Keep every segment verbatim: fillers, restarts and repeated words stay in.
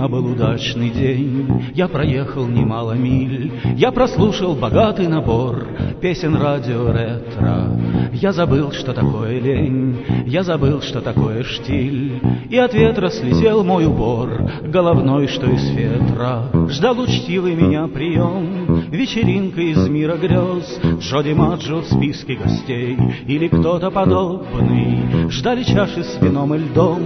меня был удачный день, я проехал немало миль, я прослушал богатый набор песен радио ретро. Я забыл, что такое лень, я забыл, что такое штиль, и от ветра слетел мой убор, головной, что из фетра. Ждал учтивый меня прием, вечеринка из мира грез, Джо Димаджо в списке гостей или кто-то подобный. Ждали чаши с вином и льдом,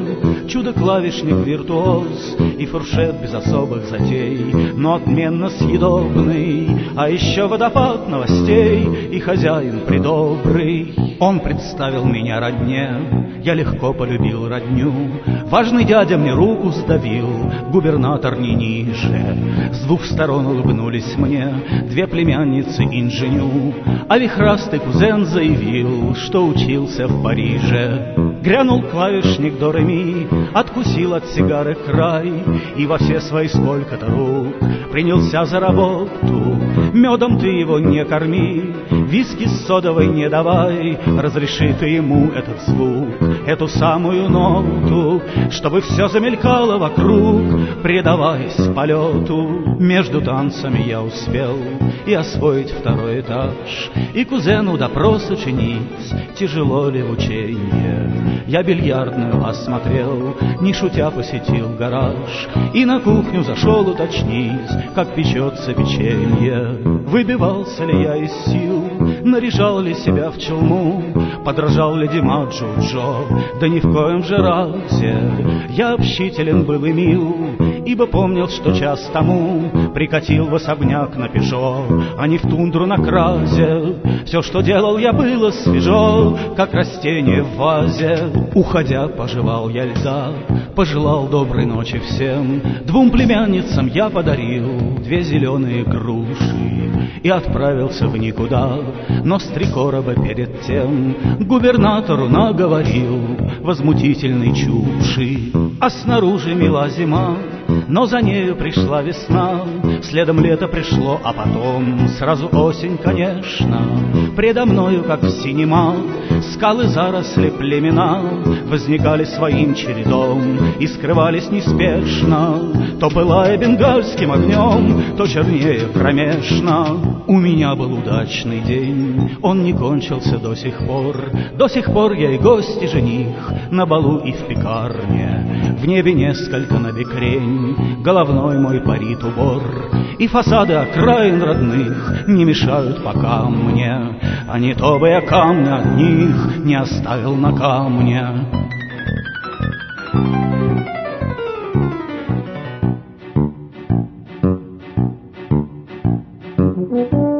чудо-клавишник-виртуоз и фуршет без особых затей, но отменно съедобный. А еще водопад новостей и хозяин придобрый. Он представил меня родне, я легко полюбил родню. Важный дядя мне руку сдавил, губернатор не ниже. С двух сторон улыбнулись мне две племянницы инженю, а вихрастый кузен заявил, что учился в Париже. Грянул клавишник до ре ми, откусил от сигары край и во все свои сколько-то рук принялся за работу. Медом ты его не корми, виски с содовой не давай, разреши ты ему этот звук, эту самую ноту, чтобы все замелькало вокруг, предаваясь полету. Между танцами я успел и освоить второй этаж, и кузену допрос учениц, тяжело ли в ученье. Я бильярдную осмотрел, не шутя посетил гараж, и на кухню зашел уточнить, как печется печенье. Выбивался ли я из сил, наряжал ли себя в челму, подражал ли Димаджо Джо, да ни в коем же разе. Я общителен был и мил, ибо помнил, что час тому прикатил в особняк на Пежо, а не в тундру на кразе. Все, что делал я, было свежо, как растение в вазе. Уходя, пожевал я льда, пожелал доброй ночи всем. Двум племянницам я подарил две зеленые груши и отправился в никуда, но с три короба перед тем губернатору наговорил возмутительной чуши. А снаружи мила зима, но за нею пришла весна, следом лето пришло, а потом сразу осень, конечно. Предо мною, как в синема, скалы, заросли, племена возникали своим чередом и скрывались неспешно, то пылая бенгальским огнем, то чернее кромешно. У меня был удачный день, он не кончился до сих пор. До сих пор я и гость, и жених, на балу и в пекарне. В небе несколько набекрень, головной мой парит убор, и фасады окраин родных не мешают пока мне, а не то бы я камня от них не оставил на камне. Thank you.